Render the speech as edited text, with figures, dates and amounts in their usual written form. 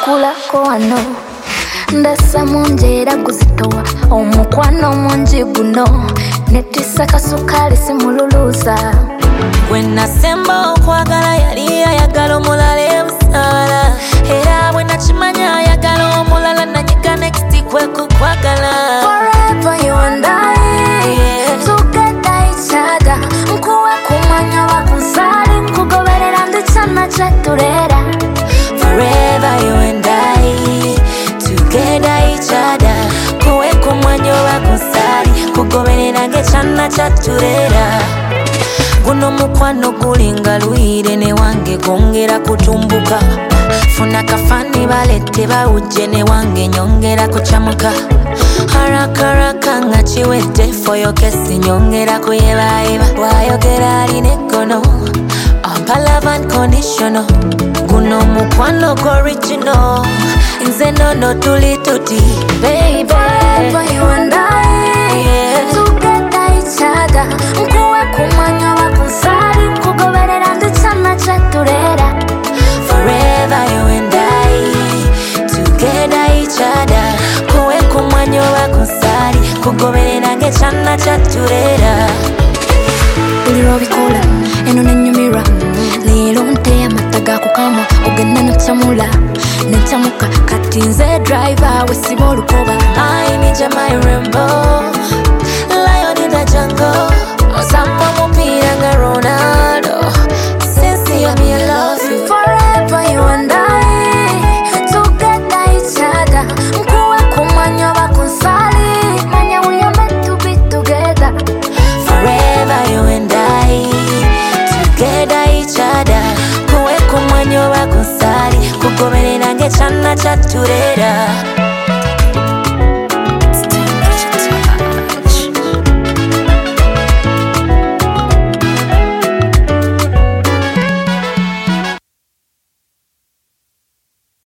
kulako wano ndasa munjera kuzitowa omukwano munji guno netisa kasukali simululuza Wena semba okwagala yali ayagala omulala ebusala era bwe nakimanya ayagala omulala nanyiga next kwe kukwagala Forever you and I together each other nkuwe kumanya wakusali nkugoberera ndichana cheturera Forever you and I together each other kuwe kumanya wakusali kugoberera ngechana chaturera Guno mukwano gulinga luire ne wange gongera kutumbuka Funa kafani balete bawuje ne wange nyongera kuchamuka Haraka nga chiwete for your kesi nyongera kuyebaeba Wayogera alinekono Ampa love unconditional Guno mukwano go original Nze nono tuli tuti Baby Forever you and I together each other nkuwe kumanya wakusali nkugoberera ndichana cheturera Forever you and I together each other kuwe kumwanyo wakusali kugoberera ngechana chaturera Uliro bikola eno nenyumira lero nte amataga kukama ogenda nachamula nechamuka kati nze driver wesiba olukoba I need you my rainbow Lion in the jungle Osama mupira nga Ronaldo Since you me I love you Forever you and I together each other nkuwe kumanya wakusali manya we are meant to be together Forever you and I together each other kuwe kumwanyo wakusali kugoberera ngechana chaturera